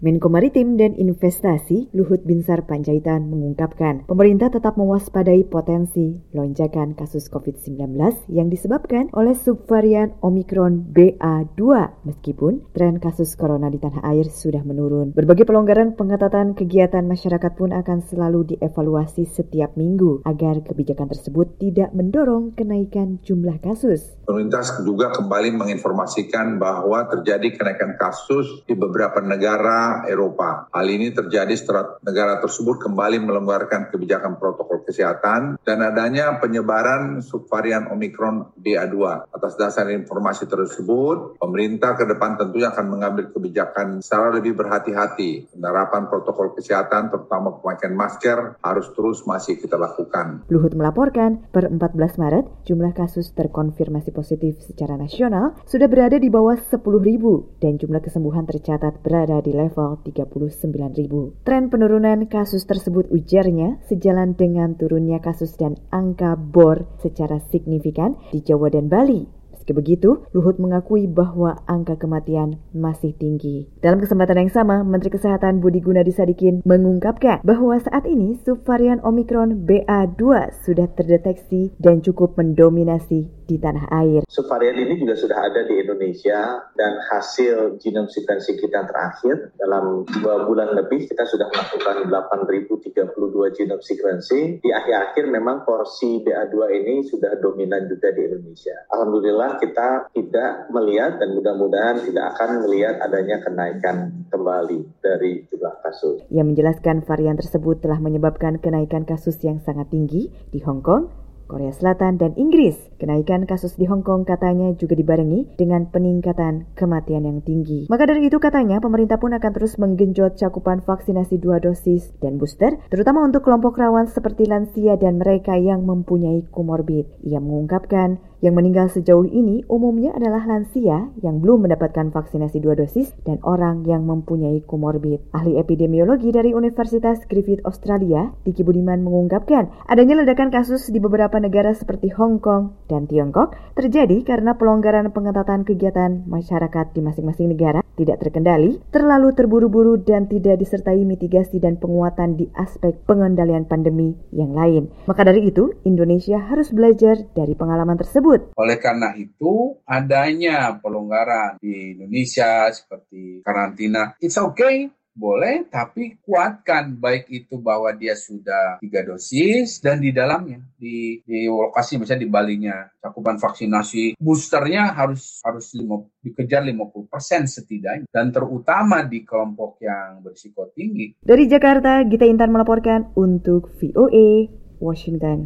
Menko Maritim dan Investasi Luhut Binsar Panjaitan mengungkapkan pemerintah tetap mewaspadai potensi lonjakan kasus COVID-19 yang disebabkan oleh subvarian Omikron BA2 meskipun tren kasus corona di tanah air sudah menurun. Berbagai pelonggaran pengetatan kegiatan masyarakat pun akan selalu dievaluasi setiap minggu agar kebijakan tersebut tidak mendorong kenaikan jumlah kasus. Pemerintah juga kembali menginformasikan bahwa terjadi kenaikan kasus di beberapa negara Eropa. Hal ini terjadi setelah negara tersebut kembali melonggarkan kebijakan protokol kesehatan dan adanya penyebaran subvarian Omikron BA2. Atas dasar informasi tersebut, pemerintah ke depan tentunya akan mengambil kebijakan secara lebih berhati-hati. Penerapan protokol kesehatan, terutama pemakaian masker, harus terus masih kita lakukan. Luhut melaporkan, per 14 Maret, jumlah kasus terkonfirmasi positif secara nasional sudah berada di bawah 10.000 dan jumlah kesembuhan tercatat berada di level 39.000. Tren penurunan kasus tersebut, ujarnya, sejalan dengan turunnya kasus dan angka bor secara signifikan di Jawa dan Bali. Meski begitu, Luhut mengakui bahwa angka kematian masih tinggi. Dalam kesempatan yang sama, Menteri Kesehatan Budi Gunadi Sadikin mengungkapkan bahwa saat ini subvarian Omikron BA2 sudah terdeteksi dan cukup mendominasi di tanah air. Subvarian ini juga sudah ada di Indonesia dan hasil genome sequencing kita terakhir dalam 2 bulan lebih kita sudah melakukan 8.032 genome sequencing. Di akhir-akhir memang porsi BA2 ini sudah dominan juga di Indonesia. Alhamdulillah kita tidak melihat dan mudah-mudahan tidak akan melihat adanya kenaikan kembali dari jumlah kasus. Ia menjelaskan varian tersebut telah menyebabkan kenaikan kasus yang sangat tinggi di Hong Kong, Korea Selatan, dan Inggris. Kenaikan kasus di Hong Kong katanya juga dibarengi dengan peningkatan kematian yang tinggi. Maka dari itu katanya pemerintah pun akan terus menggenjot cakupan vaksinasi 2 dosis dan booster, terutama untuk kelompok rawan seperti lansia dan mereka yang mempunyai komorbid. Ia mengungkapkan yang meninggal sejauh ini umumnya adalah lansia yang belum mendapatkan vaksinasi 2 dosis dan orang yang mempunyai komorbid. Ahli epidemiologi dari Universitas Griffith Australia, Diki Budiman mengungkapkan adanya ledakan kasus di beberapa negara seperti Hong Kong dan Tiongkok terjadi karena pelonggaran pengetatan kegiatan masyarakat di masing-masing negara tidak terkendali, terlalu terburu-buru dan tidak disertai mitigasi dan penguatan di aspek pengendalian pandemi yang lain. Maka dari itu, Indonesia harus belajar dari pengalaman tersebut. Oleh karena itu, adanya pelonggaran di Indonesia seperti karantina, it's okay, boleh, tapi kuatkan baik itu bahwa dia sudah 3 dosis dan di dalamnya, di lokasi misalnya di Balinya, cakupan vaksinasi boosternya harus dikejar 50% setidaknya, dan terutama di kelompok yang berisiko tinggi. Dari Jakarta, Gita Intan melaporkan untuk VOA Washington.